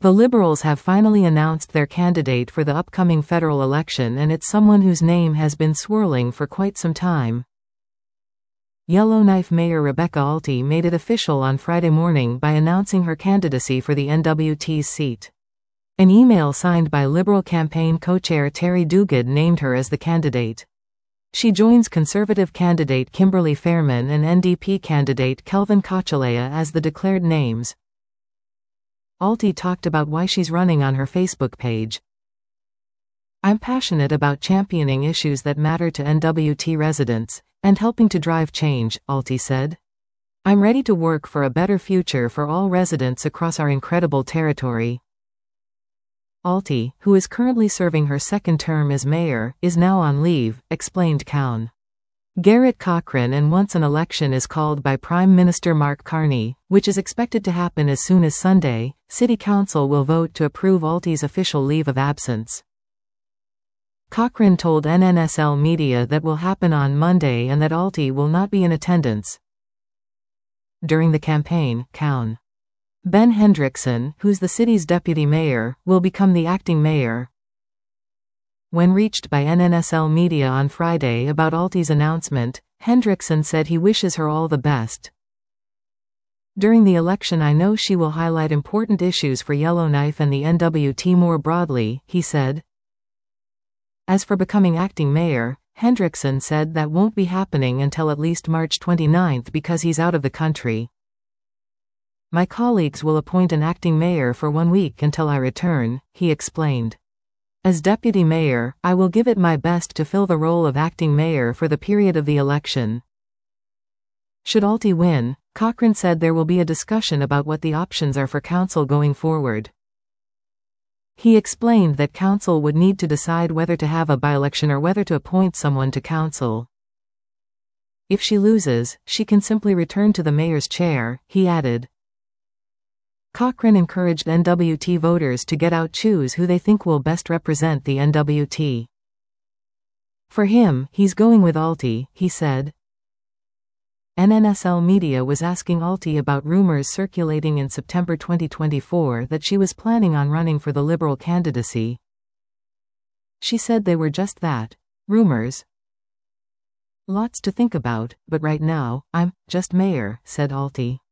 The Liberals have finally announced their candidate for the upcoming federal election, and it's someone whose name has been swirling for quite some time. Yellowknife Mayor Rebecca Alty made it official on Friday morning by announcing her candidacy for the NWT's seat. An email signed by Liberal campaign co-chair Terry Duguid named her as the candidate. She joins Conservative candidate Kimberly Fairman and NDP candidate Kelvin Kochalea as the declared names. Alty talked about why she's running on her Facebook page. "I'm passionate about championing issues that matter to NWT residents, and helping to drive change," Alty said. "I'm ready to work for a better future for all residents across our incredible territory." Alty, who is currently serving her second term as mayor, is now on leave, explained Cowan. Garrett Cochran, and once an election is called by Prime Minister Mark Carney, which is expected to happen as soon as Sunday, City Council will vote to approve Alty's official leave of absence. Cochran told NNSL Media that will happen on Monday and that Alty will not be in attendance. During the campaign, Cowan. Ben Hendrickson, who's the city's deputy mayor, will become the acting mayor. When reached by NNSL Media on Friday about Alty's announcement, Hendrickson said he wishes her all the best. "During the election, I know she will highlight important issues for Yellowknife and the NWT more broadly," he said. As for becoming acting mayor, Hendrickson said that won't be happening until at least March 29 because he's out of the country. "My colleagues will appoint an acting mayor for 1 week until I return," he explained. "As deputy mayor, I will give it my best to fill the role of acting mayor for the period of the election." Should Alty win, Cochran said there will be a discussion about what the options are for council going forward. He explained that council would need to decide whether to have a by-election or whether to appoint someone to council. If she loses, she can simply return to the mayor's chair, he added. Cochran encouraged NWT voters to get out, choose who they think will best represent the NWT. For him, he's going with Alty, he said. NNSL Media was asking Alty about rumors circulating in September 2024 that she was planning on running for the Liberal candidacy. She said they were just that, rumors. "Lots to think about, but right now, I'm just mayor," said Alty.